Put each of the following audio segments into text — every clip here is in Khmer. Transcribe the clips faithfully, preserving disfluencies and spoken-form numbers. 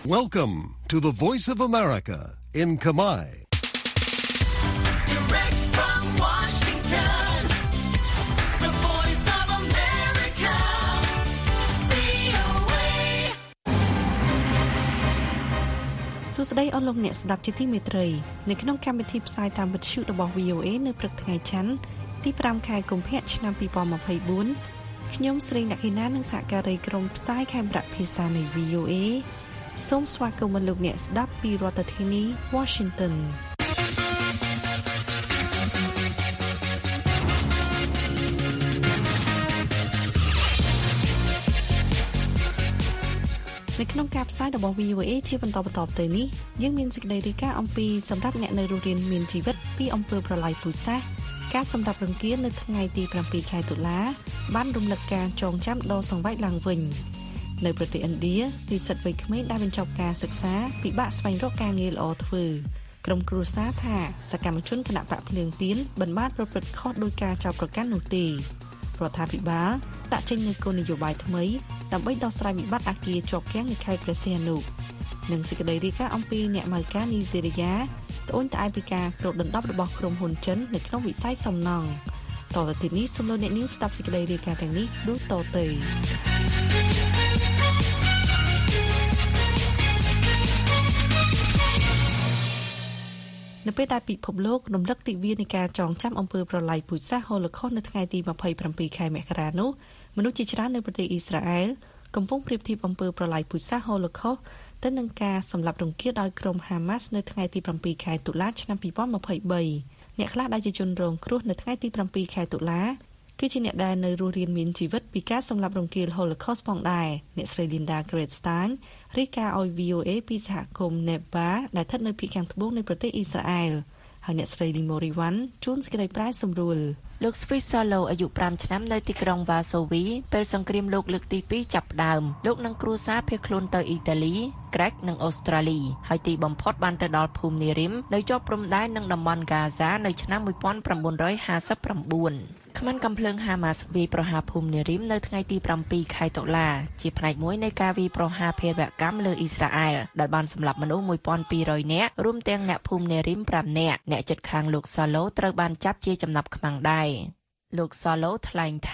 Welcome to the Voice of America in Khmer. Direct from Washington, the Voice of America, វី អូ เอ សួស្តីអស់លោកអ្នកស្ដាប់ជាទីមេត្រីនៅក្នុងកម្មវិធីផ្សាយតាមវិទ្យុរបស់ វី អូ เอ នៅព្រឹកថ្ងៃច័ន្ទទីប្រាំខែកុម្ភៈឆ្នាំពីរពាន់ម្ភៃបួនខ្ញុំស្រីអ្នកកេណានិងសហការីក្រុមផ្សាយខេមរៈភាសានៃ វី អូ เอ សូមស្វាគមន៍លោកអ្នកស្ដាប់ពីរដ្ឋធានី Washington នៅក្នុងការផ្សាយរបស់ វី អូ เอ ជាបន្តបន្តទៅនេះយើងមានសេចក្តីរាយការណ៍អំពីសម្រាប់អ្នកនៅរស់រានមានជីវិតពីអំពើប្រល័យពូជសាសន៍ការសម្រាប់រង្គាលនៅថ្ងៃទីប្រាំពីរខែតុលាបានរំលឹកការចងចាំដ៏សង្វេគឡើងវិញនៅប្រទេសឥណ្ឌានិស្សិតវ័យក្មេងដែលបញ្ចប់ការសិក្សាពិបាកស្វែងរកការងារល្អធ្វើក្រុមគ្រួសារថាសកម្មជនគណៈបកភ្លើងទៀនបានបានប្រព្រឹត្តខុសដោយការចោទប្រកាន់នោះទេរដ្ឋាភិបាលដាក់ចេញនូវគោលនយោបាយថ្មីដើម្បីដោះស្រាយវិបត្តិអគារជាប់គាំងនៅខេត្តព្រះសីហនុនិងសេចក្តីរាយការណ៍អំពីអ្នកម៉ៅការនីហ្សេរីយ៉ាត្អូញត្អែពីការគ្របដណ្ដប់របស់ក្រុមហ៊ុនចិននៅក្នុងវិស័យសំណង់តទៅទីនេះសូមលោកអ្នកនាងស្ដាប់សេចក្តីរាយការណ៍ទាំងនេះដូចតទៅនៅពេលដែលពិភពលោករំលឹកទិវានៃការចងចាំអំពើប្រល័យពូជសាសន៍ Holocaust នៅថ្ងៃទីម្ភៃប្រាំពីរខែមករានោះមនុស្សជាច្រើននៅប្រទេសអ៊ីស្រាអែលកំពុងប្រៀបធៀបអំពើប្រល័យពូជសាសន៍ Holocaust ទៅនឹងការសម្លាប់រង្គាលដោយក្រុម Hamas នៅថ្ងៃទីប្រាំពីរខែតុលាឆ្នាំពីរពាន់ម្ភៃបីអ្នកខ្លះដែលជាជនរងគ្រោះនៅថ្ងៃទីប្រាំពីរខែតុលាគឺជាអ្នកដែលនៅរស់រានមានជីវិតពីការសម្លាប់រង្គាល Holocaust ផងដែរអ្នកស្រី Linda Gradstein រាយការណ៍ឲ្យ វី អូ เอ ពីសហគមន៍ Neba ដែលស្ថិតនៅភាគខាងត្បូងនៃប្រទេសអ៊ីស្រាអែលហើយអ្នកស្រី Limoriwan ជួនសេចក្តីប្រែសម្រួលលោក Swisalo អាយុប្រាំឆ្នាំនៅទីក្រុង Varsovie ពេលសង្គ្រាមលោកលើកទីពីរចាប់ផ្ដើមលោកនិងគ្រួសារភៀសខ្លួនទៅអ៊ីតាលី ក្រិកនិងអូស្ត្រាលីហើយទីបំផុតបានទៅដល់ភូមិនីរិមនៅជាប់ព្រំដែននឹងតំបន់ Gaza នៅឆ្នាំmột nghìn chín trămห้าสิบเก้าខ្មាំងកំភ្លើង Hamas វាយប្រហារភូមិនីរិមនៅថ្ងៃទីប្រាំពីរខែតុលាជាផ្នែកមួយនៃការវាយប្រហារភេរវកម្មលើអ៊ីស្រាអែលដែលបានសម្លាប់មនុស្សmột nghìn hai trămនាក់រួមទាំងអ្នកភូមិនីរិមប្រាំនាក់អ្នកជិតខាងលោក Salo ត្រូវបានចាប់ជាចំណាប់ខ្មាំងដែរលោក Salo ថ្លែងថា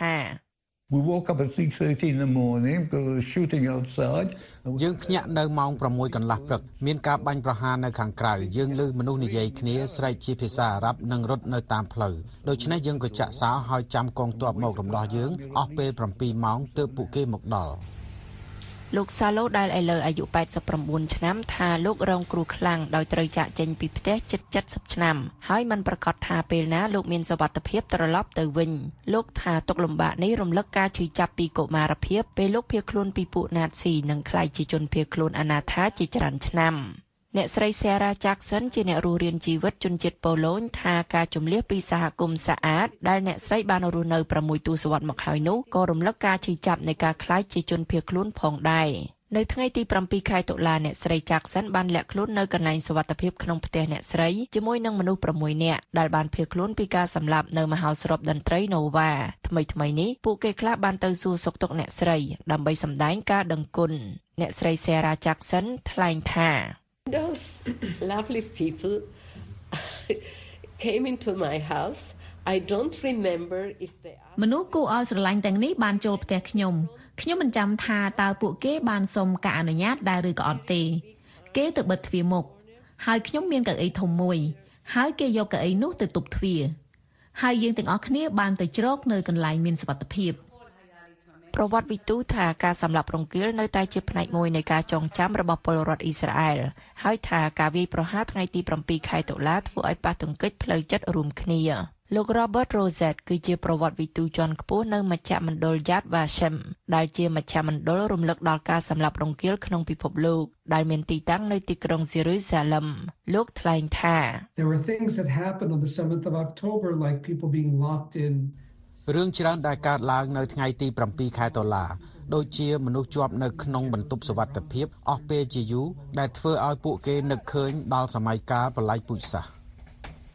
We woke up at six thirty in the morning because there was shooting outside យើងភ្ញាក់នៅម៉ោងប្រាំមួយកន្លះព្រឹកមានការបាញ់ប្រហារនៅខាងក្រៅយើងឮមនុស្សនិយាយគ្នាស្រែកជាភាសាអារ៉ាប់និងរត់នៅតាមផ្លូវដូច្នេះយើងក៏ចាក់សោហើយចាំកងទ័ពមករំដោះយើងអស់ពេលប្រាំពីរម៉ោងទើបពួកគេមកដល់លោក Salo ដែលឥឡូវអាយុแปดสิบเก้าឆ្នាំថាលោករងគ្រោះខ្លាំងដោយត្រូវចាក់ចេញពីផ្ទះជិតเจ็ดสิบឆ្នាំហើយมันប្រកាសថាពេលណាលោកមានសុវត្ថិភាពត្រឡប់ទៅវិញលោកថាទុកលំបាកនេះរំលឹកការឈឺចាប់ពីកុមារភាពពេលលោកភៀសខ្លួនពីពួកណាតស៊ីនិងក្លាយជាជនភៀសខ្លួនអនាថាជាច្រើនឆ្នាំអ្នកស្រី Sarah Jackson ជាអ្នករស់រានជីវិតជនជាតិប៉ូឡូញថាការជំលះពីសហគមន៍សាអាតដែលអ្នកស្រីបានរស់នៅប្រាំមួយទសវត្សរ៍មកហើយនោះក៏រំលឹកការឈឺចាប់នៃការក្លាយជាជនភៀសខ្លួនផងដែរនៅថ្ងៃទីប្រាំពីរខែតុលាអ្នកស្រី Jackson បានលាក់ខ្លួននៅកន្លែងសុវត្ថិភាពក្នុងផ្ទះអ្នកស្រីជាមួយនឹងមនុស្សប្រាំមួយនាក់ដែលបានភៀសខ្លួនពីការសម្លាប់នៅមហោស្រពតន្ត្រី Nova ថ្មីថ្មីនេះពួកគេខ្លះបានទៅសួរសុខទុក្ខអ្នកស្រីដើម្បីសម្ដែងការដឹងគុណអ្នកស្រី Sarah Jackson ថ្លែងថា Those lovely people came into my house. I don't remember if they are មនុស្សគួរឲ្យស្រឡាញ់ទាំងនេះបានចូលផ្ទះខ្ញុំខ្ញុំមិនចាំថាតើពួកគេបានសុំការអនុញ្ញាតដែរឬក៏អត់ទេគេទៅបិទទ្វារមុខហើយខ្ញុំមានកៅអីធំមួយហើយគេយកកៅអីនោះទៅទប់ទ្វារហើយយើងទាំងអស់គ្នាបានទៅជ្រកនៅកន្លែងមានសុវត្ថិភាពប្រវត្តិវិទូថាការសម្លាប់រង្គាលនៅតែជាផ្នែកមួយនៃការចងចាំរបស់ពលរដ្ឋអ៊ីស្រាអែលហើយថាការវាយប្រហារថ្ងៃទីប្រាំពីរខែតុលាធ្វើឲ្យប៉ះទង្គិចផ្លូវចិត្តរួមគ្នាលោក Robert Rosette គឺជាប្រវត្តិវិទូជាន់ខ្ពស់នៅមជ្ឈមណ្ឌល Yad Vashem ដែលជាមជ្ឈមណ្ឌលរំលឹកដល់ការសម្លាប់រង្គាលក្នុងពិភពលោកដែលមានទីតាំងនៅទីក្រុង Jerusalem លោកថ្លែងថា There were things that happened on the seventh of October like people being locked in រឿងច្រើនដែលកើតឡើងនៅថ្ងៃទីប្រាំពីរខែតុលាដូចជាមនុស្សជាប់នៅក្នុងបន្ទប់សុវត្ថិភាពអស់ពេលជាយូរដែលធ្វើឲ្យពួកគេនឹកឃើញដល់សម័យកាលប្រល័យពូជសាសន៍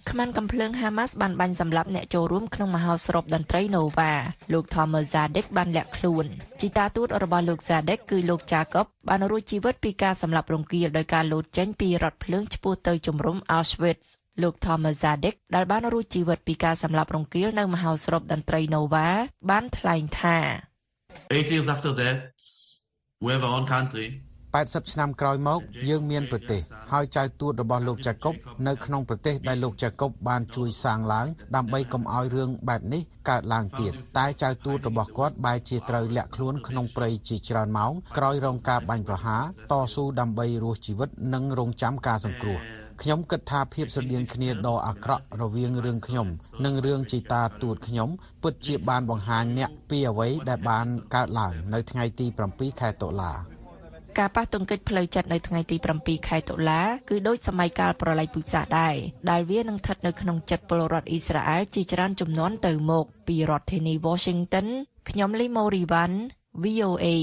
ខ្មាន់កំភ្លើង Hamas បានបាញ់សម្លាប់អ្នកចូលរួមក្នុងមហោស្រពតន្ត្រី Nova លោក Tomer Zadek បានលាក់ខ្លួនជីតាទូតរបស់លោក Zadek គឺលោក Jacob បានរួចជីវិតពីការសម្លាប់រង្គាលដោយការលោតចេញពីរថភ្លើងឆ្ពោះទៅជំរំ Auschwitz លោក Tomer Zadek ដែលបានរួចជីវិតពីការសម្លាប់រង្គាលនៅមហោស្រពតន្ត្រី Nova បានថ្លែងថា Eight years after that, we have our own country. แปดสิบ ឆ្នាំក្រោយមកយើងមានប្រទេសហើយចៅទួតរបស់លោកចាកុបនៅក្នុងប្រទេសដែលលោកចាកុបបានជួយសាងឡើងដើម្បីកុំឲ្យរឿងបែបនេះកើតឡើងទៀតតែចៅទួតរបស់គាត់បែរជាត្រូវលាក់ខ្លួនក្នុងព្រៃជាច្រើនម៉ោងក្រោយរងការបាញ់ប្រហារតស៊ូដើម្បីរស់ជីវិតនិងរងចាំការសង្គ្រោះខ្ញុំគិតថាភាពស្រដៀងគ្នាដ៏អាក្រក់រវាងរឿងខ្ញុំនិងរឿងជីតាទួតខ្ញុំពិតជាបានបង្ហាញអ្នកពីអ្វីដែលបានកើតឡើងនៅថ្ងៃទីប្រាំពីរខែតុលាការប៉ះទង្គិចផ្លូវចិត្តនៅថ្ងៃទីប្រាំពីរខែតុលាគឺដូចសម័យកាលប្រល័យពូជសាសន៍ដែរដែលវានឹងស្ថិតនៅក្នុងចិត្តពលរដ្ឋអ៊ីស្រាអែលជាច្រើនជំនាន់ទៅមកពីរដ្ឋធានី Washington ខ្ញុំលីម៉ូរីវ៉ាន់ វី អូ เอ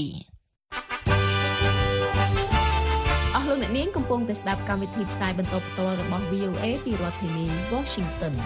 អស់លោកអ្នកនាងកំពុងតែស្ដាប់កម្មវិធីផ្សាយបន្តផ្ទាល់របស់ វី អូ เอ ពីរដ្ឋធានី Washington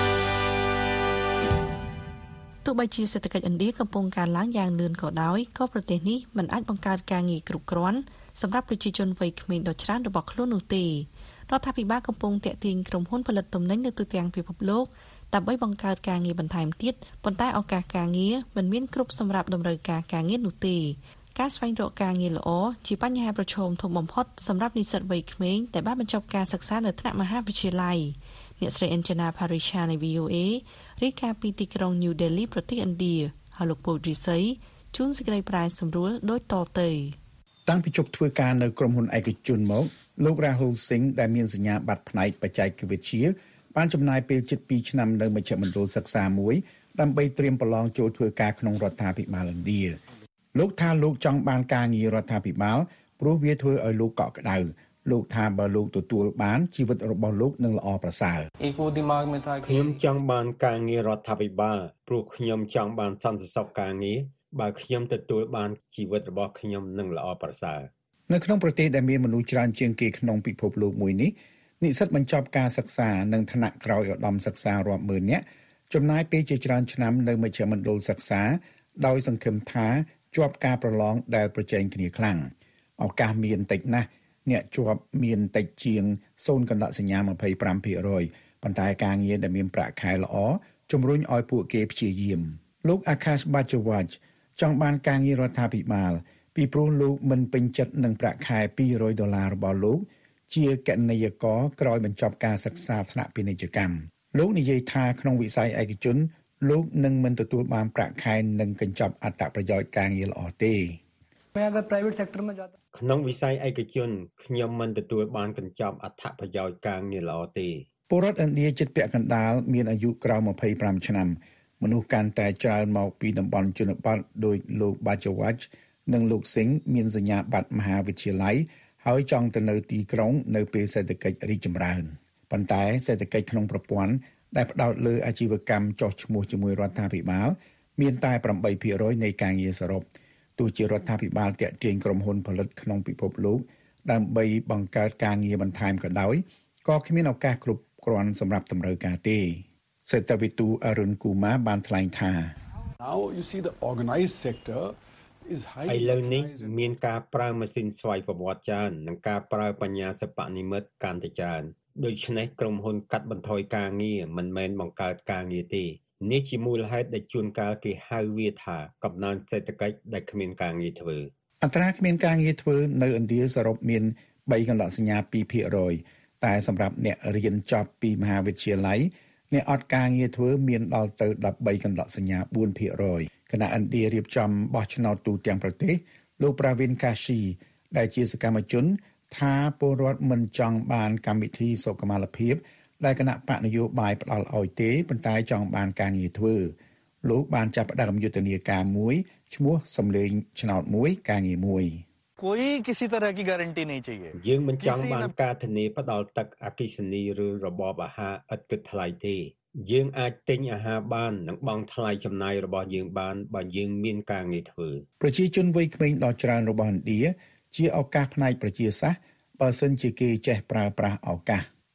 ទោះបីជាសេដ្ឋកិច្ចឥណ្ឌាកំពុងកើនឡើងយ៉ាងលឿនក៏ដោយក៏ប្រទេសនេះមិនអាចបង្កើតការងារគ្រប់គ្រាន់សម្រាប់ប្រជាជនវ័យក្មេងដ៏ច្រើនរបស់ខ្លួននោះទេរដ្ឋាភិបាលកំពុងតាក់ទាញក្រុមហ៊ុនផលិតទំនិញនៅទូទាំងពិភពលោកដើម្បីបង្កើតការងារបន្ថែមទៀតប៉ុន្តែឱកាសការងារមិនមានគ្រប់សម្រាប់តម្រូវការការងារនោះទេការស្វែងរកការងារល្អជាបញ្ហាប្រឈមធំបំផុតសម្រាប់និស្សិតវ័យក្មេងដែលបានបញ្ចប់ការសិក្សានៅថ្នាក់មហាវិទ្យាល័យអ្នកស្រី Anjana Parisha នៃ វី អូ เอ រាយការណ៍ពីទីក្រុង New Delhi ប្រទេសឥណ្ឌាហើយលោកពូរិស័យជួនសេចក្តីប្រាយសម្រួលដូចតទៅតាំងពីជប់ធ្វើការនៅក្រុមហ៊ុនឯកជនមកលោក Rahul Singh ដែលមានសញ្ញាបត្រផ្នែកបច្ចេកវិទ្យាបានចំណាយពេលជិតពីរឆ្នាំនៅមជ្ឈមណ្ឌលសិក្សាមួយដើម្បីត្រៀមប្រឡងចូលធ្វើការក្នុងរដ្ឋាភិបាលឥណ្ឌាលោកថាលោកចង់បានការងាររដ្ឋាភិបាលព្រោះវាធ្វើឲ្យលោកកក់ក្ដៅលោកថាបើលោកទទួលបានជីវិតរបស់លោកនឹងល្អប្រសើរខ្ញុំចង់បានការងាររដ្ឋាភិបាលព្រោះខ្ញុំចង់បានសន្តិសុខការងារបើខ្ញុំទទួលបានជីវិតរបស់ខ្ញុំនឹងល្អប្រសើរនៅក្នុងប្រទេសដែលមានមនុស្សច្រើនជាងគេក្នុងពិភពលោកមួយនេះនិស្សិតបញ្ចប់ការសិក្សានិងថ្នាក់ក្រោយឧត្តមសិក្សារាប់ម៉ឺននាក់ចំណាយពេលជាច្រើនឆ្នាំនៅមជ្ឈមណ្ឌលសិក្សាដោយសង្ឃឹមថាជាប់ការប្រឡងដែលប្រជែងគ្នាខ្លាំងឱកាសមានតិចណាស់អ្នកជាប់មានតិចជាង ศูนย์ កណ្ដកសញ្ញា ยี่สิบห้าเปอร์เซ็นต์ ប៉ុន្តែការងារដែលមានប្រាក់ខែល្អជំរុញឲ្យពួកគេព្យាយាមលោក Akash Bajaj ចង់បានការងាររដ្ឋាភិបាលពីព្រោះលោកមិនពេញចិត្តនឹងប្រាក់ខែពីររយដុល្លាររបស់លោកជាគណនេយ្យករក្រោយបញ្ចប់ការសិក្សាថ្នាក់ពាណិជ្ជកម្មលោកនិយាយថាក្នុងវិស័យឯកជនលោកនឹងមិនទទួលបានប្រាក់ខែនិងកញ្ចប់អត្ថប្រយោជន៍ការងារល្អទេក្នុងវិស័យឯកជនខ្ញុំមិនទទួលបានកញ្ចប់អត្ថប្រយោជន៍ការងារល្អទេពលរដ្ឋឥណ្ឌាជិតពាក់កណ្ដាលមានអាយុក្រោមยี่สิบห้าឆ្នាំមនុស្សកាន់តែច្រើនមកពីតំបន់ជនបទដោយលោក Bajaj និងលោក Singh មានសញ្ញាបត្រមហាវិទ្យាល័យហើយចង់ទៅនៅទីក្រុងនៅពេលសេដ្ឋកិច្ចរីកចម្រើនប៉ុន្តែសេដ្ឋកិច្ចក្នុងប្រព័ន្ធដែលផ្ដោតលើអាជីវកម្មចុះឈ្មោះជាមួយរដ្ឋាភិបាលមានតែeight percent នៃការងារសរុបទោះជារដ្ឋាភិបាលតាក់ទាញក្រុមហ៊ុនផលិតក្នុងពិភពលោកដើម្បីបង្កើតការងារបន្ថែមក៏ដោយក៏គ្មានឱកាសគ្រប់គ្រាន់សម្រាប់តម្រូវការទេសេដ្ឋវិទូ Arun Kumar បានថ្លែងថា Now you see the organized sector is high ឥឡូវនេះមានការប្រើម៉ាស៊ីនស្វ័យប្រវត្តិច្រើននិងការប្រើបញ្ញាសិប្បនិម្មិតកាន់តែច្រើនដូច្នេះក្រុមហ៊ុនកាត់បន្ថយការងារមិនមែនបង្កើតការងារទេនេះជាមូលហេតុដែលជួនកាលគេហៅវាថាកំណើនសេដ្ឋកិច្ចដែលគ្មានការងារធ្វើអត្រាគ្មានការងារធ្វើនៅឥណ្ឌាសរុបមានthreeកណ្ដកសញ្ញាtwo percent តែសម្រាប់អ្នករៀនចប់ពីមហាវិទ្យាល័យអ្នកអត់ការងារធ្វើមានដល់ទៅthirteenកណ្ដកសញ្ញាfour percent គណៈឥណ្ឌារៀបចំបោះឆ្នោតទូទាំងប្រទេសលោក Pravin Kashi ដែលជាសកម្មជនថាពលរដ្ឋមិនចង់បានកម្មវិធីសុខុមាលភាពដែលគណៈបកនយោបាយផ្ដល់ឲ្យទេប៉ុន្តែចង់បានការងារធ្វើលោកបានចាប់ផ្ដើមយុទ្ធនាការមួយឈ្មោះសម្លេងឆ្នោតមួយការងារមួយ कोई किसी तरह की गारंटी नहीं चाहिए យើងមិនចង់បានការធានាផ្ដល់ទឹកអគ្គិសនីឬរបបអាហារឥតគិតថ្លៃទេយើងអាចទិញអាហារបាននិងបង់ថ្លៃចំណាយរបស់យើងបានបើយើងមានការងារធ្វើប្រជាជនវ័យក្មេងដ៏ច្រើនរបស់ឥណ្ឌាជាឱកាសផ្នែកប្រជាសាស្ត្របើសិនជាគេចេះប្រើប្រាស់ឱកាស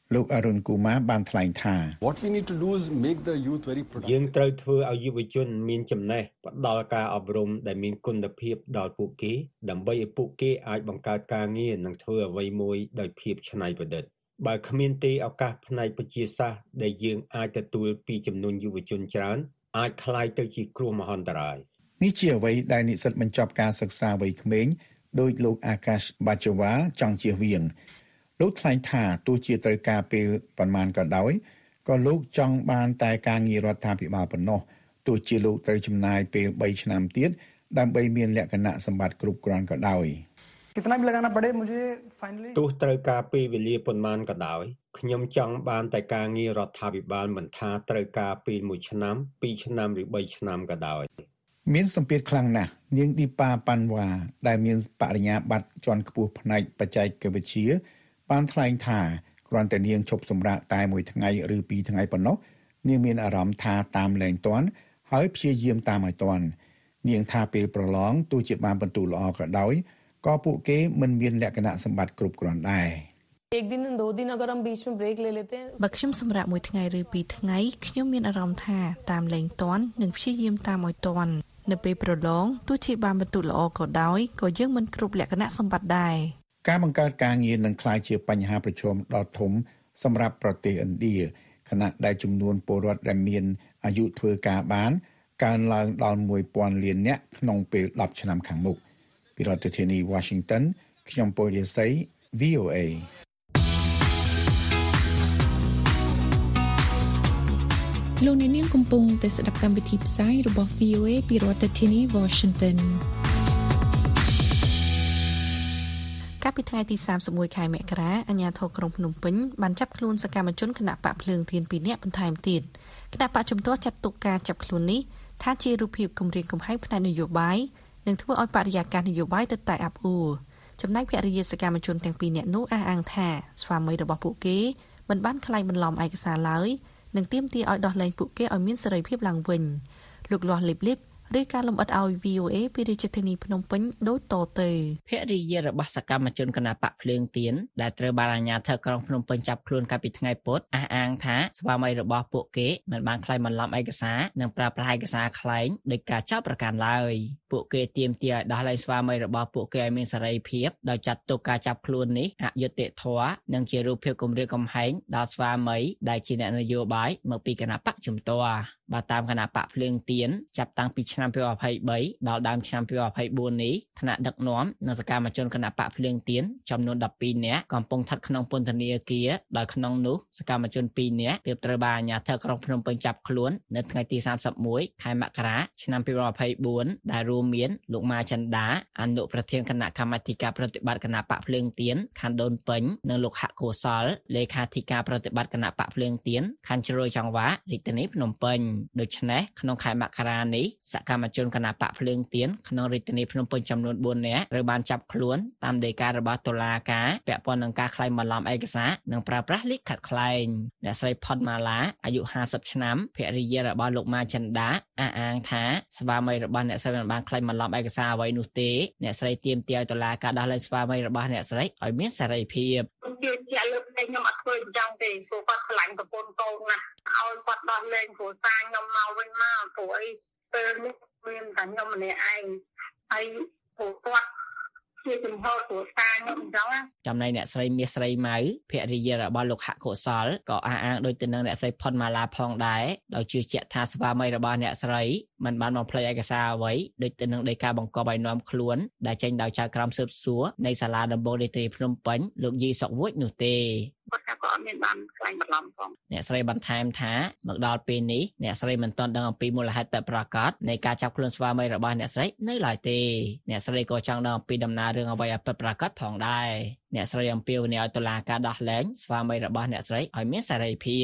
លោកអរុនគូម៉ាបានថ្លែងថា What we need to do is make the youth very productive យើងត្រូវធ្វើឲ្យយុវជនមានចំណេះផ្ដល់ការអប់រំដែលមានគុណភាពដល់ពួកគេដើម្បីឲ្យពួកគេអាចបង្កើតការងារនិងធ្វើអ្វីមួយដោយភាពច្នៃប្រឌិតបើគ្មានទេឱកាសផ្នែកវិទ្យាសាស្ត្រដែលយើងអាចទទួលពីចំនួនយុវជនច្រើនអាចคล้ายទៅជាគ្រោះមហន្តរាយនេះជាអ្វីដែលនិស្សិតបញ្ចប់ការសិក្សាវ័យក្មេងដោយលោកអាកាសបាជវ៉ាចង់ជៀសវាងលោកថ្លែងថាទោះជាត្រូវការពេលប៉ុន្មានក៏ដោយក៏លោកចង់បានតែការងាររដ្ឋាភិបាលប៉ុណ្ណោះទោះជាលោកត្រូវចំណាយពេលបីឆ្នាំទៀតដើម្បីមានលក្ខណៈសម្បត្តិគ្រប់គ្រាន់ក៏ដោយទោះត្រូវការពេលវេលាប៉ុន្មានក៏ដោយខ្ញុំចង់បានតែការងាររដ្ឋាភិបាលមិនថាត្រូវការពេលមួយឆ្នាំពីរឆ្នាំឬបីឆ្នាំក៏ដោយមានសម្ពាធខ្លាំងណាស់នាងឌីប៉ាប៉ាន់វ៉ាដែលមានបរិញ្ញាបត្រជាន់ខ្ពស់ផ្នែកបច្ចេកវិទ្យាបានថ្លែងថាគ្រាន់តែនាងឈប់សម្រាកតែមួយថ្ងៃឬពីរថ្ងៃប៉ុណ្ណោះនាងមានអារម្មណ៍ថាតាមលែងទាន់ហើយព្យាយាមតាមឲ្យទាន់នាងថាពេលប្រឡងទោះជាបានបន្ទូលល្អក៏ដោយក៏ពួកគេមិនមានលក្ខណៈសម្បត្តិគ្រប់គ្រាន់ដែរបើខ្ញុំសម្រាកមួយថ្ងៃឬពីរថ្ងៃខ្ញុំមានអារម្មណ៍ថាតាមលែងទាន់និងព្យាយាមតាមឲ្យទាន់នៅពេលប្រឡងទោះជាបានបន្ទូលល្អក៏ដោយក៏យើងមិនគ្រប់លក្ខណៈសម្បត្តិដែរការបង្កើតការងារនឹងក្លាយជាបញ្ហាប្រឈមដ៏ធំសម្រាប់ប្រទេសឥណ្ឌាខណៈដែលចំនួនពលរដ្ឋដែលមានអាយុធ្វើការបានកើនឡើងដល់មួយពាន់លាននាក់ក្នុងពេលដប់ឆ្នាំខាងមុខពីរដ្ឋធានី Washington ខ្ញុំពូរិស័យ V O A លោកអ្នកនាងកំពុងតែស្ដាប់កម្មវិធីផ្សាយរបស់ V O A ពីរដ្ឋធានី Washington កាលពីថ្ងៃទីសាមសិបមួយខែមករាអាជ្ញាធរក្រុងភ្នំពេញបានចាប់ខ្លួនសកម្មជនគណបកភ្លើងទៀនពីរនាក់បន្ថែមទៀតគណបកជំទាស់ចាត់ទុកការចាប់ខ្លួននេះថាជារូបភាពគម្រាមកំហែងផ្នែកនយោបាយនិងធ្វើឲ្យបរិយាកាសនយោបាយទៅតែអាប់អួរចំណែកភរិយាសកម្មជនទាំងពីរនាក់នោះអះអាងថាស្វាមីរបស់ពួកគេមិនបានក្លែងបន្លំឯកសារឡើយនិងទាមទារឲ្យដោះលែងពួកគេឲ្យមានសេរីភាពឡើងវិញលោកលាស់លីបលីបឬការលំអិតឲ្យ V O A ពីរាជធានីភ្នំពេញដូចតទៅភរិយារបស់សកម្មជនគណបកភ្លើងទៀនដែលត្រូវបានអាជ្ញាធរក្រុងភ្នំពេញចាប់ខ្លួនកាលពីថ្ងៃពុធអះអាងថាស្វាមីរបស់ពួកគេមិនបានក្លែងបន្លំឯកសារនិងប្រើប្រាស់ឯកសារក្លែងដោយការចោទប្រកាន់ឡើយពួកគេទាមទារឲ្យដោះលែងស្វាមីរបស់ពួកគេឲ្យមានសេរីភាពដោយចាត់ទុកការចាប់ខ្លួននេះអយុត្តិធម៌និងជារូបភាពគំរាមកំហែងដល់ស្វាមីដែលជាអ្នកនយោបាយមកពីគណបកជំទាស់បើតាមគណបកភ្លើងទៀនចាប់តាំងពីឆ្នាំពីរពាន់ยี่สิบสามដល់ដើមឆ្នាំពីរពាន់ยี่สิบสี่នេះថ្នាក់ដឹកនាំនិងសកម្មជនគណបកភ្លើងទៀនចំនួនដប់ពីរនាក់កំពុងស្ថិតក្នុងពន្ធនាគារដោយក្នុងនោះសកម្មជនពីរនាក់ទើបត្រូវបានអាជ្ញាធរក្រុងភ្នំពេញចាប់ខ្លួននៅថ្ងៃទីសាមសិបមួយខែមករាឆ្នាំពីរពាន់ยี่สิบสี่ដែលរួមមានលោកម៉ាចិន្តាអនុប្រធានគណៈកម្មាធិការប្រតិបត្តិគណបកភ្លើងទៀនខណ្ឌដូនពេញនិងលោកហកុសលលេខាធិការប្រតិបត្តិគណបកភ្លើងទៀនខណ្ឌជ្រោយចង្វារាជធានីភ្នំពេញដូច្នេះក្នុងខែមករានេះសកម្មជនគណបកភ្លើងទៀនក្នុងរាជធានីភ្នំពេញចំនួនបួននាក់ត្រូវបានចាប់ខ្លួនតាមដីការបស់តុលាការពាក់ព័ន្ធនឹងការក្លែងបន្លំឯកសារនិងប្រើប្រាស់លិខិតក្លែងអ្នកស្រីផុតម៉ាឡាអាយុห้าสิบឆ្នាំភរិយារបស់លោកម៉ាចិន្តាអះអាងថាស្វាមីរបស់អ្នកស្រីមិនបានក្លែងបន្លំឯកសារអ្វីនោះទេអ្នកស្រីទាមទារឲ្យតុលាការដោះលែងស្វាមីរបស់អ្នកស្រីឲ្យមានសេរីភាពជាជាលើកតែខ្ញុំអត់ធ្វើអញ្ចឹងទេព្រោះគាត់ខ្លាញ់ប្រពន្ធកូនណាស់ឲ្យគាត់ដោះលែងគ្រួសារខ្ញុំមកវិញមកព្រោះអីពេលនេះមានតែខ្ញុំម្នាក់ឯងហើយព្រោះគាត់ជាចំហគ្រួសារខ្ញុំអញ្ចឹងចំណែកអ្នកស្រីមាសស្រីម៉ៅភរិយារបស់លោកហកុសលក៏អះអាងដូចទៅនឹងអ្នកស្រីផុនម៉ាឡាផងដែរដោយជឿជាក់ថាស្វាមីរបស់អ្នកស្រីមិនបានបំភ្លេចឯកសារអ្វីដូចទៅនឹងដីកាបង្កប់ឲ្យនាំខ្លួនដែលចេញដោយចៅក្រមស៊ើបសួរនៃសាលាដំបងរាជធានីភ្នំពេញលោកយីសុកវុចនោះទេគាត់ថាក៏អត់មានបានខ្លាញ់បន្លំផងអ្នកស្រីបន្ថែមថាមកដល់ពេលនេះអ្នកស្រីមិនទាន់ដឹងអំពីមូលហេតុពិតប្រាកដនៃការចាប់ខ្លួនស្វាមីរបស់អ្នកស្រីនៅឡើយទេអ្នកស្រីក៏ចង់ដឹងអំពីដំណើររឿងអ្វីឲ្យពិតប្រាកដផងដែរអ្នកស្រីអំពាវនាវឲ្យតុលាការដោះលែងស្វាមីរបស់អ្នកស្រីឲ្យមានសេរីភាព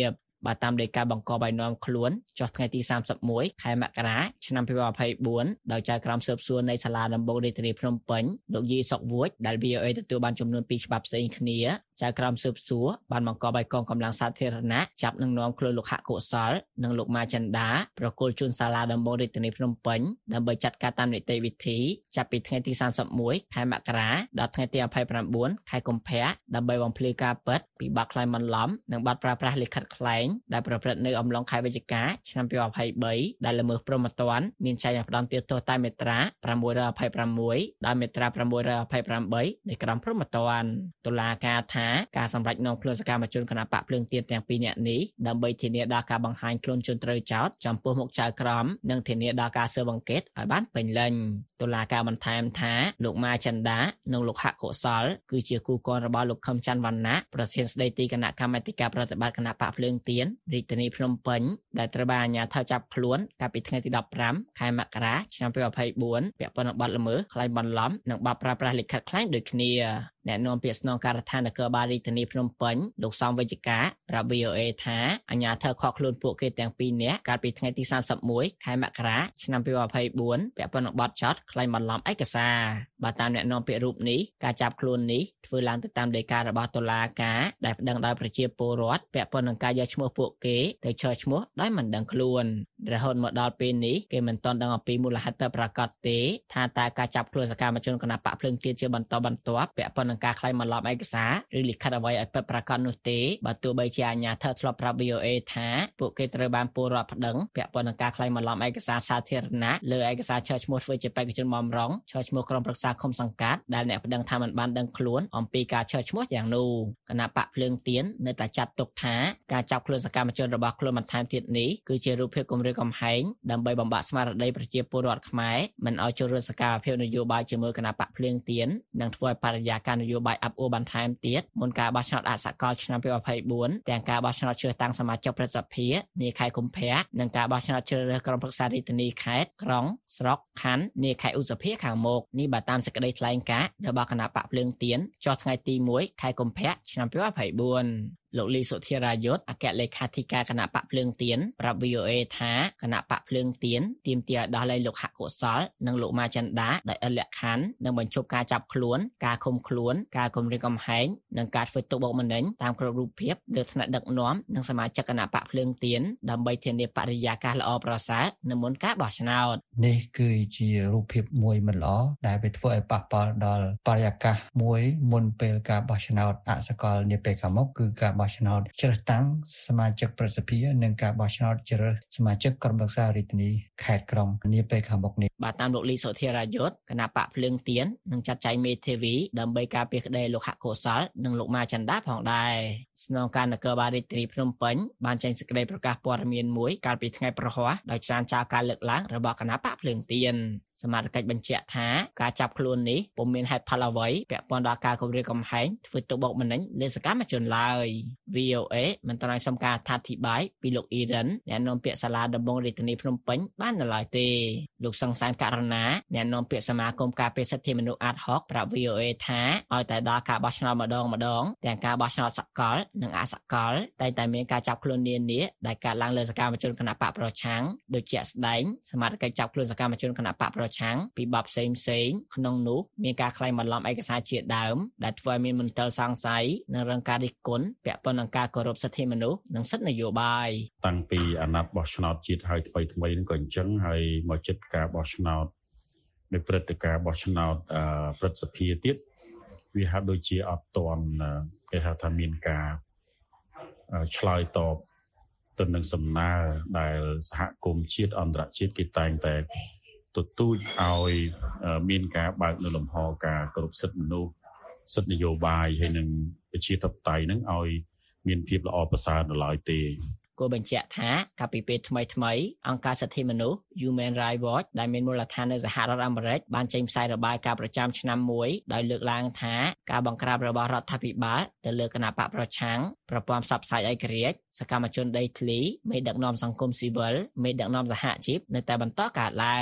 បាទតាមដីកាបង្កបាយនាំខ្លួនចុះថ្ងៃទីសាមសិបមួយខែមករាឆ្នាំពីរពាន់ยี่สิบสี่ដោយចៅក្រមស៊ើបសួរនៃសាលាដំបងរាជធានីភ្នំពេញលោកយីសុកវួចដែល វី អូ เอ ទទួលបានចំនួនពីរច្បាប់ផ្សេងគ្នាចៅក្រមស៊ើបសួរបានបង្កបាយកងកម្លាំងសាធារណៈចាប់និងនាំខ្លួនលោកហកុសលនិងលោកម៉ាចិនដាប្រគល់ជូនសាលាដំបងរាជធានីភ្នំពេញដើម្បីចាត់ការតាមនីតិវិធីចាប់ពីថ្ងៃទីសាមសិបមួយខែមករាដល់ថ្ងៃទីยี่สิบเก้าខែកុម្ភៈដើម្បីបំភ្លឺការពិតពីបាត់ក្លែងបន្លំនិងបាត់ប្រើប្រាស់លិខិតក្លែងដែលប្រព្រឹត្តនៅអំឡុងខែវិច្ឆិកាឆ្នាំពីរពាន់ยี่สิบสามដែលល្មើសព្រហ្មទណ្ឌមានចែងផ្ដន្ទាទោសតាមមាត្រាប្រាំមួយยี่สิบหกដល់មាត្រាប្រាំមួយยี่สิบแปดនៃក្រមព្រហ្មទណ្ឌតុលាការថាការសម្រេចនាំខ្លួនសកម្មជនគណបកភ្លើងទៀនទាំងពីរនាក់នេះដើម្បីធានាដល់ការបង្ហាញខ្លួនជនត្រូវចោទចំពោះមុខចៅក្រមនិងធានាដល់ការស៊ើបអង្កេតឲ្យបានពេញលេញតុលាការបន្ថែមថាលោកម៉ាចិនដានិងលោកហកុសលគឺជាគូកូនរបស់លោកខឹមច័ន្ទវណ្ណៈប្រធានស្ដីទីគណៈកម្មាធិការប្រតិបត្តិគណៈបកភ្លើងទៀនរាជធានីភ្នំពេញដែលត្រូវបានអាជ្ញាធរចាប់ខ្លួនកាលពីថ្ងៃទីដប់ប្រាំខែមករាឆ្នាំពីរពាន់ยี่สิบสี่ពាក់ព័ន្ធនឹងបទល្មើសក្លែងបន្លំនិងបទប្រើប្រាស់លិខិតក្លែងដូចគ្នាអ្នកនាំពាក្យស្នងការដ្ឋាននគរបាលរាជធានីភ្នំពេញលោកសំវិជ្ជការប្រាប់ វី អូ เอ ថាអាជ្ញាធរខកខ្លួនពួកគេទាំងពីរនាក់កាលពីថ្ងៃទីសាមសិបមួយខែមករាឆ្នាំពីរពាន់ยี่สิบสี่ពាក់ព័ន្ធនឹងបទចោទក្លែងបន្លំឯកសារបើតាមអ្នកនាំពាក្យរូបនេះការចាប់ខ្លួននេះធ្វើឡើងទៅតាមដីការបស់តុលាការដែលប្តឹងដោយប្រជាពលរដ្ឋពាក់ព័ន្ធនឹងការយកឈ្មោះពួកគេទៅឈរឈ្មោះដោយមិនដឹងខ្លួនរហូតមកដល់ពេលនេះគេមិនទាន់ដឹងអំពីមូលហេតុពិតប្រាកដទេថាតើការចាប់ខ្លួនសកម្មជនគណបកភ្លើងទៀនជាបន្តបន្ទាប់ពាក់ព័ន្ធនឹងការក្លែងបន្លំឯកសារឬលិខិតអ្វីឲ្យពិតប្រាកដនោះទេបើទោះបីជាអាជ្ញាធរធ្លាប់ប្រាប់ វី អូ เอ ថាពួកគេត្រូវបានពលរដ្ឋប្តឹងពាក់ព័ន្ធនឹងការក្លែងបន្លំឯកសារសាធារណៈលើឯកសារឈរឈ្មោះធ្វើជាបេក្ខជនបម្រុងឈរឈ្មោះក្រុមប្រឹក្សាឃុំសង្កាត់ដែលអ្នកប្តឹងថាមិនបានដឹងខ្លួនអំពីការឈរឈ្មោះយ៉ាងនោះគណៈបកភ្លើងទៀននៅតែចាត់ទុកថាការចាប់ខ្លួនសកម្មជនរបស់ខ្លួនបន្ថែមទៀតនេះគឺជារូបភាពគំរាមកំហែងដើម្បីបំបាក់ស្មារតីប្រជាពលរដ្ឋខ្មែរមិនឲ្យចូលរួមសកម្មភាពនយោបាយជាមួយគណៈបកភ្លើងទៀននិងធ្វើឲ្យបរិយាកាសនយោបាយអាប់អួរបន្ថែមទៀតមុនការបោះឆ្នោតអសកលឆ្នាំពីរពាន់ยี่สิบสี่ទាំងការបោះឆ្នោតជ្រើសតាំងសមាជិកប្រសិទ្ធិនាខែកុម្ភៈនិងការបោះឆ្នោតជ្រើសរើសក្រុមប្រឹក្សារាជធានីខេត្តក្រុងស្រុកខណ្ឌនាខែឧសភាខាងមុខនេះបើតាមសេចក្តីថ្លែងការណ៍របស់គណៈបកភ្លើងទៀនចុះថ្ងៃទីមួយខែកុម្ភៈឆ្នាំពីរពាន់ยี่สิบสี่លោកលីសុធារាយុទ្ធអគ្គលេខាធិការគណៈបកភ្លើងទៀនប្រាប់ វី អូ เอ ថាគណៈបកភ្លើងទៀនទាមទារឲ្យដោះលែងលោកហកុសលនិងលោកម៉ាចិនដាដោយឥតលក្ខខណ្ឌនិងបញ្ឈប់ការចាប់ខ្លួនការឃុំខ្លួនការគំរាមកំហែងនិងការធ្វើទុកបុកម្នេញតាមគ្រប់រូបភាពលើថ្នាក់ដឹកនាំនិងសមាជិកគណៈបកភ្លើងទៀនដើម្បីធានាបរិយាកាសល្អប្រសើរនៅមុនការបោះឆ្នោតនេះគឺជារូបភាពមួយមិនល្អដែលវាធ្វើឲ្យប៉ះពាល់ដល់បរិយាកាសមួយមុនពេលការបោះឆ្នោតអសកលនាពេលខាងមុខគឺការបោះឆ្នោតជ្រើសតាំងសមាជិកប្រសិទ្ធិនិងការបោះឆ្នោតជ្រើសសមាជិកក្រុមប្រឹក្សារាជធានីខេត្តក្រុងនាពេលខាងមុខនេះបាទតាមលោកលីសុធារាយុទ្ធគណៈបកភ្លើងទៀននឹងចាត់ចែងមេធាវីដើម្បីការពារក្តីលោកហកុសលនិងលោកម៉ាចិនដាផងដែរស្នងការនគរបាលរាជធានីភ្នំពេញបានចេញសេចក្តីប្រកាសព័ត៌មានមួយកាលពីថ្ងៃប្រហ័សដោយច្រានចោលការលើកឡើងរបស់គណៈបកភ្លើងទៀនសមាជិកបញ្ជាក់ថាការចាប់ខ្លួននេះពុំមានហេតុផលអ្វីពាក់ព័ន្ធដល់ការគំរាមកំហែងធ្វើទុកបុកម្នេញលើសកម្មជនឡើយ វី អូ เอ មិនត្រូវសុំការអធិប្បាយពីលោកអ៊ីរ៉ានអ្នកនាំពាក្យសាលាដំបងរាជធានីភ្នំពេញបាននៅឡើយទេលោកសង្សានករណាអ្នកនាំពាក្យសមាគមការពារសិទ្ធិមនុស្សអាតហុកប្រាប់ វី អូ เอ ថាឲ្យតែដល់ការបោះឆ្នោតម្ដងម្ដងទាំងការបោះឆ្នោតសកលនិងអសកលតែតែមានការចាប់ខ្លួននានាដែលកើតឡើងលើសកម្មជនគណបកប្រឆាំងដូចជាស្ដែងសមាជិកចាប់ខ្លួនសកម្មជនគណបកប្រឆាំងពីបបផ្សេងផ្សេងក្នុងនោះមានការក្លែងបន្លំឯកសារជាដើមដែលធ្វើឲ្យមានមន្ទិលសង្ស័យនិងរងការរិះគន់ពាក់ព័ន្ធនឹងការគោរពសិទ្ធិមនុស្សនិងសិទ្ធិនយោបាយតាំងពីអាណត្តិបោះឆ្នោតជាតិហើយថ្មីថ្មីនឹងក៏អញ្ចឹងហើយមកជិតការបោះឆ្នោតនៅព្រឹត្តិការណ៍បោះឆ្នោតព្រឹទ្ធសភាទៀតវាហាក់ដូចជាអត់ទាន់គេហៅថាមានការឆ្លើយតបទៅនឹងសំណើដែលសហគមន៍ជាតិអន្តរជាតិគេតែងតែទទូចឲ្យមានការបើកនៅលំហការគោរពសិទ្ធិមនុស្សសិទ្ធិនយោបាយហើយនិងប្រជាធិបតេយ្យនឹងឲ្យមានភាពល្អប្រសើរនៅឡើយទេគូបញ្ជាក់ថាកាលពីពេលថ្មីថ្មីអង្គការសិទ្ធិមនុស្ស Human Rights Watch ដែលមានមូលដ្ឋាននៅសហរដ្ឋអាមេរិកបានចេញផ្សាយរបាយការណ៍ប្រចាំឆ្នាំមួយដោយលើកឡើងថាការបង្ក្រាបរបស់រដ្ឋាភិបាលទៅលើគណបកប្រឆាំងប្រព័ន្ធផ្សព្វផ្សាយឯករាជ្យសកម្មជនដីធ្លីមេដឹកនាំសង្គមស៊ីវិលមេដឹកនាំសហជីពនៅតែបន្តកើតឡើង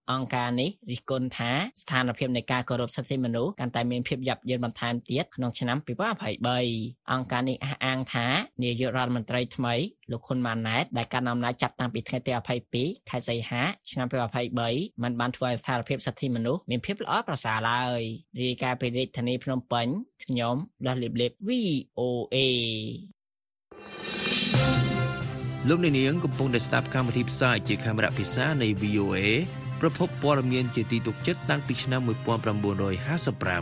អង្គការនេះរិះគន់ថាស្ថានភាពនៃការគោរពសិទ្ធិមនុស្សកាន់តែមានភាពយ៉ាប់យ៉ឺនបន្ថែមទៀតក្នុងឆ្នាំពីរពាន់ยี่สิบสามអង្គការនេះអះអាងថានាយករដ្ឋមន្ត្រីថ្មីលោកហ៊ុនម៉ាណែតដែលកាន់អំណាចចាប់តាំងពីថ្ងៃទីยี่สิบสองខែសីហាឆ្នាំពីរពាន់ยี่สิบสามមិនបានធ្វើឲ្យស្ថានភាពសិទ្ធិមនុស្សមានភាពល្អប្រសើរឡើយរាយការណ៍ពីរាជធានីភ្នំពេញខ្ញុំដោះលីបលីប វី អូ เอលោកអ្នកនាងកំពុងតែស្ដាប់កម្មវិធីផ្សាយជាកាមេរ៉ាភាសានៃ វី អូ เอ ប្រភពព័ត៌មានជាទីទុកចិត្តតាំងពីឆ្នាំnineteen fifty-five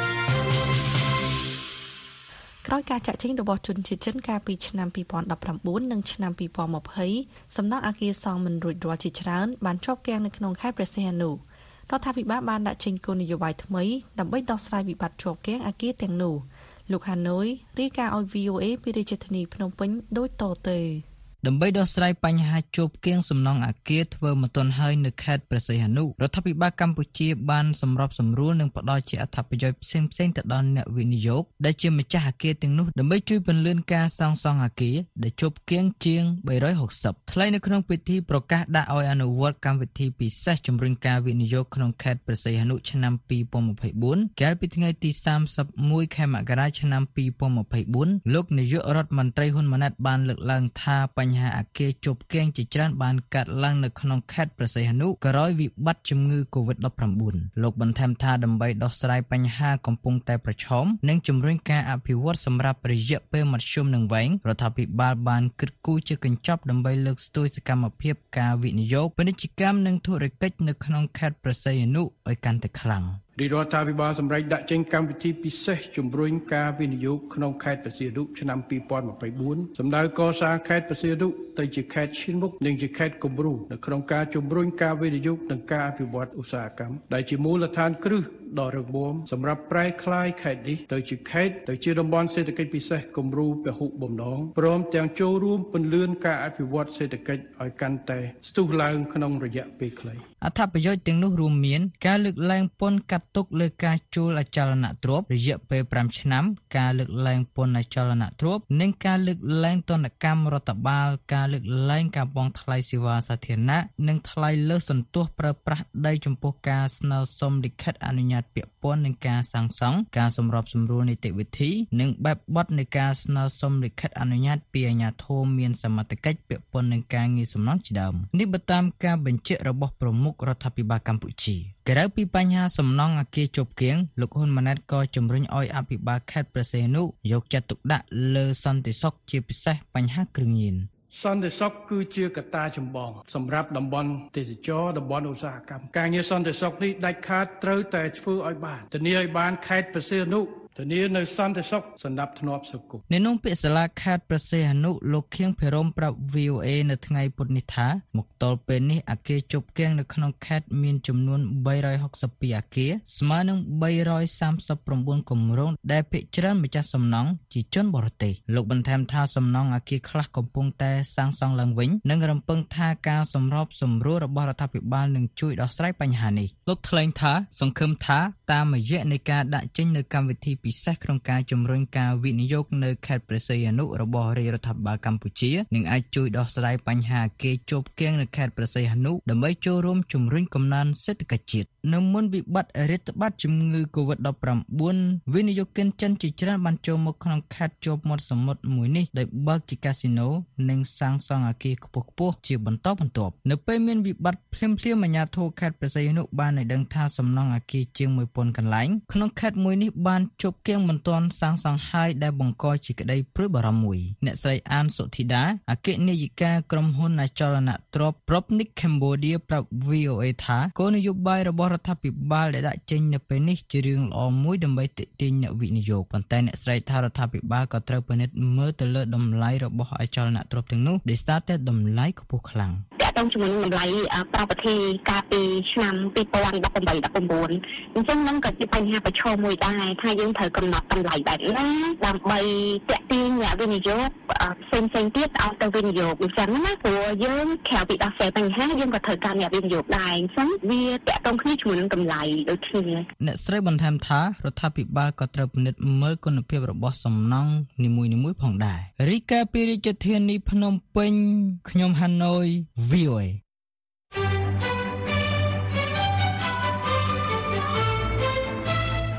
ក្រោយការចាក់ចេញរបស់ជនជាតិចិនកាលពីឆ្នាំtwo thousand nineteenនិងឆ្នាំtwo thousand twentyសំណង់អគារសង់មិនរួចរាល់ជាច្រើនបានជាប់គាំងនៅក្នុងខេត្តព្រះសីហនុរដ្ឋាភិបាលបានដាក់ចេញគោលនយោបាយថ្មីដើម្បីដោះស្រាយវិបត្តិជាប់គាំងអគារទាំងនោះលោកហាណូយរាយការណ៍ឲ្យ វី អូ เอ ពីរាជធានីភ្នំពេញដូចតទៅដើម្បីដោះស្រាយបញ្ហាជួបគៀងសំណង់អគារធ្វើមិនទាន់ហើយនៅខេត្តព្រះសីហនុរដ្ឋាភិបាលកម្ពុជាបានសម្របសម្រួលនិងផ្ដល់ជាអត្ថប្រយោជន៍ផ្សេងៗទៅដល់អ្នកវិនិយោគដែលជាម្ចាស់អគារទាំងនោះដើម្បីជួយពន្លឿនការសាងសង់អគារដែលជួបគៀងជាងthree hundred sixtyថ្លែងនៅក្នុងពិធីប្រកាសដាក់ឲ្យអនុវត្តកម្មវិធីពិសេសជំរុញការវិនិយោគក្នុងខេត្តព្រះសីហនុឆ្នាំtwo thousand twenty-fourកាលពីថ្ងៃទីthirty-oneខែមករាឆ្នាំtwo thousand twenty-fourលោកនាយករដ្ឋមន្ត្រីហ៊ុនម៉ាណែតបានលើកឡើងថាបញ្ហាអគារជប់គៀងជាច្រើនបានកើតឡើងនៅក្នុងខេត្តព្រះសីហនុក្រោយវិបត្តិជំងឺ COVID nineteen លោកបន្ថែមថាដើម្បីដោះស្រាយបញ្ហាកំពុងតែប្រឈមនិងជំរុញការអភិវឌ្ឍសម្រាប់រយៈពេលមធ្យមនិងវែងរដ្ឋាភិបាលបានគិតគូរជាកញ្ចប់ដើម្បីលើកស្ទួយសកម្មភាពការវិនិយោគពាណិជ្ជកម្មនិងធុរកិច្ចនៅក្នុងខេត្តព្រះសីហនុឲ្យកាន់តែខ្លាំងរាជរដ្ឋាភិបាលសម្រេចដាក់ចេញកម្មវិធីពិសេសជំរុញការវិនិយោគក្នុងខេត្តព្រះសីហនុឆ្នាំtwo thousand twenty-fourសម្ដៅកសាងខេត្តព្រះសីហនុទៅជាខេត្តឈានមុខនិងជាខេត្តគំរូនៅក្នុងការជំរុញការវិនិយោគនិងការអភិវឌ្ឍឧស្សាហកម្មដែលជាមូលដ្ឋានគ្រឹះដ៏រឹងមាំសម្រាប់ប្រែក្លាយខេត្តនេះទៅជាខេត្តទៅជាតំបន់សេដ្ឋកិច្ចពិសេសគំរូពហុបំណងព្រមទាំងចូលរួមពន្លឿនការអភិវឌ្ឍសេដ្ឋកិច្ចឲ្យកាន់តែស្ទុះឡើងក្នុងរយៈពេលខ្លីអត្ថប្រយោជន៍ទាំងនោះរួមមានការលើកឡើងពន្ធកាត់ទុកលើការជួលអចលនទ្រព្យរយៈពេលfiveឆ្នាំការលើកឡើងពន្ធអចលនទ្រព្យនិងការលើកឡើងទណ្ឌកម្មរដ្ឋបាលការលើកឡើងការបង់ថ្លៃសេវាសាធារណៈនិងថ្លៃលើសន្ទុះប្រើប្រាស់ដីចំពោះការស្នើសុំលិខិតអនុញ្ញាតពាក់ព័ន្ធនឹងការសាងសង់ការសម្របសម្រួលនីតិវិធីនិងបែបបទនៃការស្នើសុំលិខិតអនុញ្ញាតពីអាជ្ញាធរមានសមត្ថកិច្ចពាក់ព័ន្ធនឹងការងារសំណង់ជាដើមនេះបើតាមការបញ្ជាក់របស់ប្រមុខរដ្ឋាភិបាលកម្ពុជាក្រៅពីបញ្ហាសំណង់អគារជប់គៀងលោកហ៊ុនម៉ាណែតក៏ជំរុញឲ្យអភិបាលខេត្តព្រះសីហនុយកចិត្តទុកដាក់លើសន្តិសុខជាពិសេសបញ្ហាគ្រឿងញៀនសន្តិសុខគឺជាកត្តាចម្បងសម្រាប់តំបន់ទេសចរតំបន់ឧស្សាហកម្មការងារសន្តិសុខនេះដាច់ខាតត្រូវតែធ្វើឲ្យបានធានាឲ្យបានខេត្តព្រះសីហនុធានានៅសន្តិសុខសម្រាប់ធ្នាប់សុខអ្នកនាំពាក្យសាលាខេត្តព្រះសីហនុលោកខៀងភិរមប្រាប់ វី អូ เอ នៅថ្ងៃពុធនេះថាមកទល់ពេលនេះអគារជប់គៀងនៅក្នុងខេត្តមានចំនួនthree hundred sixty-twoអគារស្មើនឹងthree hundred thirty-nineគម្រោងដែលភាគច្រើនម្ចាស់សំណង់ជាជនបរទេសលោកបន្ថែមថាសំណង់អគារខ្លះកំពុងតែសាងសង់ឡើងវិញនិងរំពឹងថាការសម្របសម្រួលរបស់រដ្ឋាភិបាលនឹងជួយដោះស្រាយបញ្ហានេះលោកថ្លែងថាសង្ឃឹមថាតាមរយៈនៃការដាក់ចេញនូវកម្មវិធីពិសេសក្នុងការជំរុញការវិនិយោគនៅខេត្តព្រះសីហនុរបស់រាជរដ្ឋាភិបាលកម្ពុជានឹងអាចជួយដោះស្រាយបញ្ហាអគារជប់គៀងនៅខេត្តព្រះសីហនុដើម្បីចូលរួមជំរុញកំណើនសេដ្ឋកិច្ចជាតិនៅមុនវិបត្តិរាតត្បាតជំងឺ COVID nineteen វិនិយោគិនចិនជាច្រើនបានចូលមកក្នុងខេត្តជាប់មាត់សមុទ្រមួយនេះដោយបើកជាកាស៊ីណូនិងសាងសង់អគារខ្ពស់ៗជាបន្តបន្ទាប់នៅពេលមានវិបត្តិភ្លាមៗអាជ្ញាធរខេត្តព្រះសីហនុបានឲ្យដឹងថាសំណង់អគារជាងone thousandកន្លែងក្នុងខេត្តមួយនេះបានជប់គៀងមិនទាន់សាងសង់ហើយដែលបង្កជាក្តីព្រួយបារម្ភមួយអ្នកស្រីអានសុធីតាអគ្គនាយិកាក្រុមហ៊ុនអចលនទ្រព្យ Propnik Cambodia ប្រាប់ វី អូ เอ ថាគោលនយោបាយរបស់រដ្ឋាភិបាលដែលដាក់ចេញនៅពេលនេះជារឿងល្អមួយដើម្បីទាក់ទាញអ្នកវិនិយោគប៉ុន្តែអ្នកស្រីថារដ្ឋាភិបាលក៏ត្រូវពិនិត្យមើលទៅលើតម្លៃរបស់អចលនទ្រព្យទាំងនោះដែលស្ទើរតែតម្លៃខ្ពស់ខ្លាំងតាក់ទងជាមួយនឹងតម្លៃ property កាលពីឆ្នាំtwo thousand eighteen 19អញ្ចឹងនឹងក៏ជាបញ្ហាប្រឈមមួយដែរថាយើងត្រូវកំណត់តម្លៃបែបណាដើម្បីទាក់ទាញអ្នកវិនិយោគផ្សេងផ្សេងទៀតឲ្យទៅវិនិយោគអញ្ចឹងណាព្រោះយើងក្រៅពីដោះស្រាយបញ្ហាយើងក៏ត្រូវការអ្នកវិនិយោគដែរអញ្ចឹងវាតាក់ទងគ្នាជាមួយនឹងតម្លៃដូចគ្នាអ្នកស្រីបន្ថែមថារដ្ឋាភិបាលក៏ត្រូវពិនិត្យមើលគុណភាពរបស់សំណង់នីមួយៗផងដែររីកាពីរាជធានីភ្នំពេញខ្ញុំហាណូយ វី អូ เอ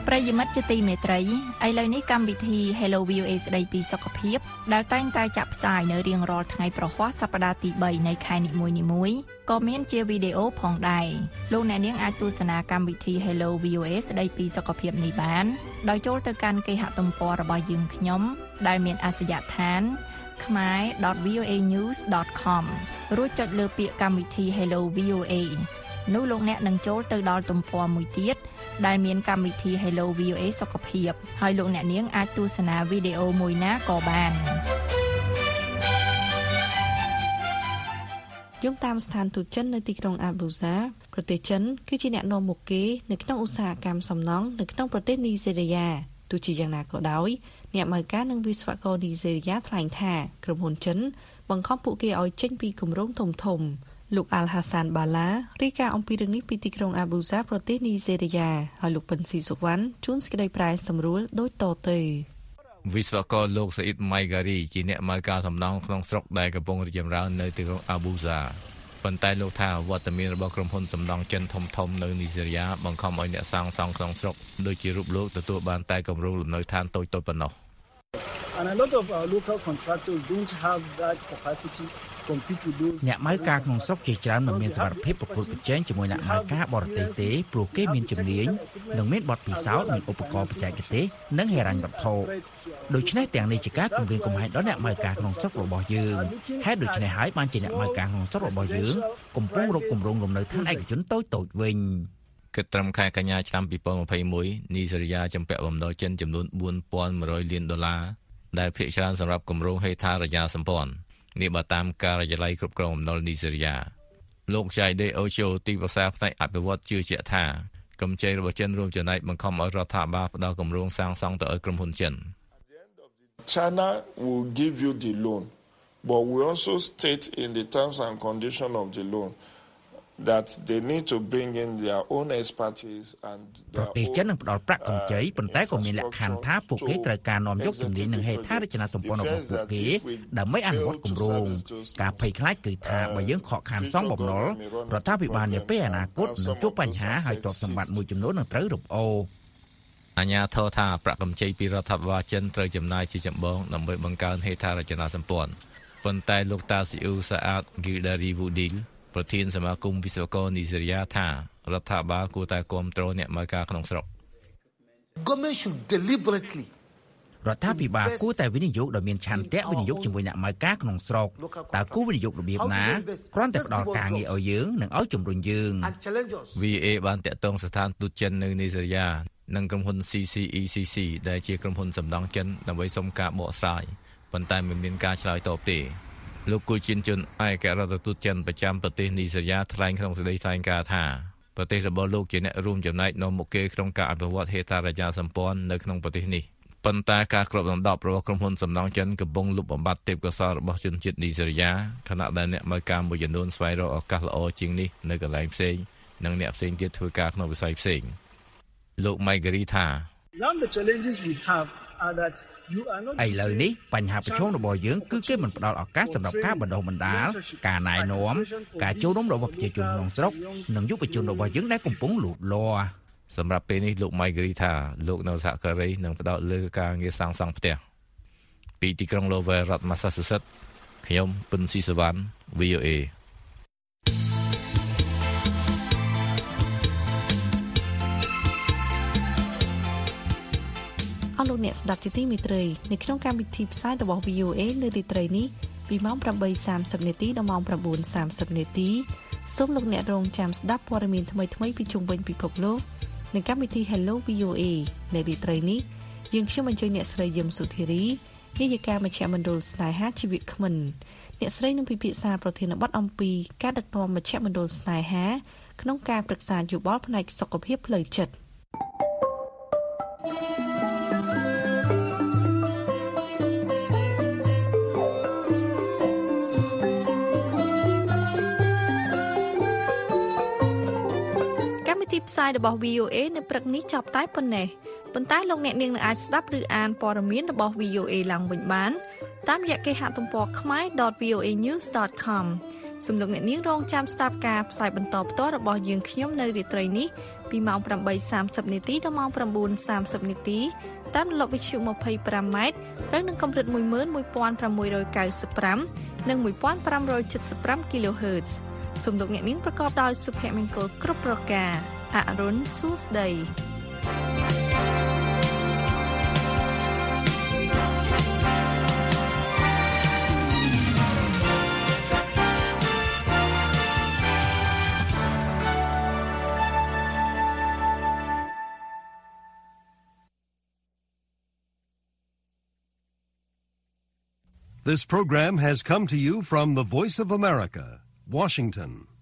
ប្រិយមិត្តជាទីមេត្រីឥឡូវនេះកម្មវិធី Hello វី អូ เอ ស្ដីពីសុខភាពដែលតែងតែចាក់ផ្សាយនៅរៀងរាល់ថ្ងៃប្រហ័សសប្តាហ៍ទីបីនៃខែនីមួយៗក៏មានជាវីដេអូផងដែរលោកអ្នកនាងអាចទស្សនាកម្មវិធី Hello វី អូ เอ ស្ដីពីសុខភាពនេះបានដោយចូលទៅកាន់គេហទំព័ររបស់យើងខ្ញុំដែលមានអាសយដ្ឋាន khmae ដត វី អូ เอ news ដត com រួចចុចលើពាក្យកម្មវិធី Hello វី អូ เอ នោះលោកអ្នកនឹងចូលទៅដល់ទំព័រមួយទៀតដែលមានកម្មវិធី Hello វី អូ เอ សុខភាពហើយលោកអ្នកនាងអាចទស្សនាវីដេអូមួយណាក៏បានយោងតាមស្ថានទូតចិននៅទីក្រុងអាប៊ូហ្សាប្រទេសចិនគឺជាអ្នកនាំមុខគេនៅក្នុងឧស្សាហកម្មសំណង់នៅក្នុងប្រទេសនីហ្សេរីយ៉ាទោះជាយ៉ាងណាក៏ដោយអ្នកមើលការនិងវិស្វករនីហ្សេរីយ៉ាថ្លែងថាក្រុមហ៊ុនចិនបង្ខំពួកគេឲ្យចេញពីគម្រោងធំធំលោកអាល់ហាសានបាឡារាយការណ៍អំពីរឿងនេះពីទីក្រុងអាប៊ូហ្សាប្រទេសនីហ្សេរីយ៉ាហើយលោកពិនស៊ីសុវណ្ណជួនសេចក្តីប្រែសម្រួលដូចតទៅវិស្វករលោកសាអ៊ីតម៉ៃហ្គារីជាអ្នកមើលការសំណង់ក្នុងស្រុកដែលកំពុងរីកចម្រើននៅទីក្រុងអាប៊ូហ្សាប៉ុន្តែលោកថាវត្តមានរបស់ក្រុមហ៊ុនសំណង់ចិនធំធំនៅនីហ្សេរីយ៉ាបង្ខំឲ្យអ្នកសាងសង់ក្នុងស្រុកដូចជារូបលោកទទួលបានតែគម្រោងលំនៅឋានតូចៗប៉ុណ្ណោះ And a lot of our local contractors don't have that capacity to compete with those អ្នកម៉ៅការក្នុងស្រុកជាច្រើនមិនមានសមត្ថភាពប្រកួតប្រជែងជាមួយអ្នកម៉ៅការបរទេសទេព្រោះគេមានជំនាញនិងមានបទពិសោធន៍មានឧបករណ៍បច្ចេកទេសនិងហិរញ្ញវត្ថុដូច្នេះទាំងនេះជាការគំរាមកំហែងដល់អ្នកម៉ៅការក្នុងស្រុករបស់យើងហេតុដូច្នេះហើយបានជាអ្នកម៉ៅការក្នុងស្រុករបស់យើងកំពុងរកគម្រោងលំនៅឋានឯកជនតូចៗវិញគិតត្រឹមខែកញ្ញាឆ្នាំពីរពាន់ម្ភៃមួយនីហ្សេរីយ៉ាចំពាក់បំណុលចិនចំនួនបួនពាន់មួយរយលានដុល្លារដែលភាគច្រើនសម្រាប់គម្រោងហេដ្ឋារចនាសម្ព័ន្ធនេះបើតាមការិយាល័យគ្រប់គ្រងបំណុលនីហ្សេរីយ៉ាលោកចៃដេអូជូទីប្រឹក្សាផ្នែកអភិវឌ្ឍន៍ជឿជាក់ថាកម្ចីរបស់ចិនរួមចំណែកបង្ខំឲ្យរដ្ឋាភិបាលផ្ដល់គម្រោងសាងសង់ទៅឲ្យក្រុមហ៊ុនចិន China will give you the loan but we also state in the terms and conditions of the loan that they need to bring in their own expertise and ប្រទេសចិននឹងផ្ដល់ប្រាក់កម្ចីប៉ុន្តែក៏មានលក្ខខណ្ឌថាពួកគេត្រូវការនាំយកជំនាញនិងហេដ្ឋារចនាសម្ព័ន្ធរបស់ពួកគេដើម្បីអនុវត្តគម្រោងការភ័យខ្លាចគឺថាបើយើងខកខានសងបំណុលរដ្ឋាភិបាលនាពេលអនាគតនឹងជួបបញ្ហាហើយទ្រព្យសម្បត្តិមួយចំនួននឹងត្រូវរំអូរអាញាធរថាប្រាក់កម្ចីពីរដ្ឋាភិបាលចិនត្រូវចំណាយជាចម្បងដើម្បីបង្កើនហេដ្ឋារចនាសម្ព័ន្ធប៉ុន្តែលោកតាស៊ីអ៊ូសាអាតហ្គីដារីវូឌីលប្រធានសមាគមវិស្វករនីហ្សេរីយ៉ាថារដ្ឋាភិបាលគួរតែគាំទ្រអ្នកមើលការក្នុងស្រុក Government should deliberately រដ្ឋាភិបាលគួរតែវិនិយោគដោយមានឆន្ទៈវិនិយោគជាមួយអ្នកមើលការក្នុងស្រុកតើគួរវិនិយោគរបៀបណាគ្រាន់តែផ្ដល់ការងារឲ្យយើងនិងឲ្យជំរុញយើងវី អេ បានតាក់ទងស្ថានទូតចិននៅនីហ្សេរីយ៉ានិងក្រុមហ៊ុន ស៊ី ស៊ី អ៊ី ស៊ី ស៊ី ដែលជាក្រុមហ៊ុនសំណង់ចិនដើម្បីសុំការបកស្រាយប៉ុន្តែមិនមានការឆ្លើយតបទេលោកគូជិនជុនឯករដ្ឋទូតចិនប្រចាំប្រទេសនីហ្សេរីយ៉ាថ្លែងក្នុងសេចក្តីថ្លែងការណ៍ថាប្រទេសរបស់លោកជាអ្នករួមចំណែកនាំមុខគេក្នុងការអភិវឌ្ឍហេដ្ឋារចនាសម្ព័ន្ធនៅក្នុងប្រទេសនេះប៉ុន្តែការគ្របដណ្ដប់របស់ក្រុមហ៊ុនសំណង់ចិនកំពុងលុបបំបាត់ទេពកោសល្យរបស់ជនជាតិនីហ្សេរីយ៉ាខណៈដែលអ្នកមើលការមួយចំនួនស្វែងរកឱកាសល្អជាងនេះនៅកន្លែងផ្សេងនិងអ្នកផ្សេងទៀតធ្វើការក្នុងវិស័យផ្សេងលោកម៉ៃហ្គារីថា Now the challenges we have are that ឥឡូវនេះបញ្ហាប្រឈមរបស់យើងគឺគេមិនផ្ដល់ឱកាសសម្រាប់ការបណ្ដុះបណ្ដាលការណែនាំការចូលរួមរបស់ប្រជាជនក្នុងស្រុកនិងយុវជនរបស់យើងដែលកំពុងលូតលាស់សម្រាប់ពេលនេះលោកម៉ៃហ្គារីថាលោកនៅសហការីនឹងផ្ដោតលើការងារសាងសង់ផ្ទះពីទីក្រុង Lowell រដ្ឋ Massachusetts ខ្ញុំពិនស៊ីសវណ្ណ វី អូ เอអស់លោកអ្នកស្ដាប់ជាទីមេត្រីនៅក្នុងកម្មវិធីផ្សាយរបស់ វី អូ เอ នៅរាត្រីនេះពីម៉ោង ប្រាំបីសាមសិប នាទីដល់ម៉ោង ៩សាមសិប នាទីសូមលោកអ្នករងចាំស្ដាប់ព័ត៌មានថ្មីៗពីជុំវិញពិភពលោកនៅកម្មវិធី Hello វី អូ เอ នៅរាត្រីនេះយើងខ្ញុំអញ្ជើញអ្នកស្រីយឹមសុធារីនាយិកាមជ្ឈមណ្ឌលស្នេហាជីវគ្មិនអ្នកស្រីនឹងពិភាក្សាប្រធានបទអំពីការដឹកនាំមជ្ឈមណ្ឌលស្នេហាក្នុងការប្រឹក្សាយោបល់ផ្នែកសុខភាពផ្លូវចិត្តផ្សាយរបស់ វី អូ เอ នៅព្រឹកនេះចប់តែប៉ុណ្ណេះប៉ុន្តែលោកអ្នកនាងនឹងអាចស្ដាប់ឬអានព័ត៌មានរបស់ វី អូ เอ ឡើងវិញបានតាមរយៈគេហទំព័រ khmae ដត វី អូ เอ news ដត com សូមលោកអ្នកនាងរងចាំស្ដាប់ការផ្សាយបន្តផ្ទាល់របស់យើងខ្ញុំនៅរាត្រីនេះពីម៉ោង ប្រាំបីសាមសិប នាទីដល់ម៉ោង ប្រាំបួនសាមសិប នាទីតាមរលកវិទ្យុ ម្ភៃប្រាំ ម៉ែត្រត្រូវនឹងកម្រិត មួយម៉ឺនមួយពាន់ប្រាំមួយរយកៅសិបប្រាំ និង មួយពាន់ប្រាំរយ칠សិបប្រាំ kHz សូមលោកអ្នកនាងប្រកបដោយសុភមង្គលគ្រប់ប្រការអរុនសួស្ដី This program has come to you from the Voice of America, Washington.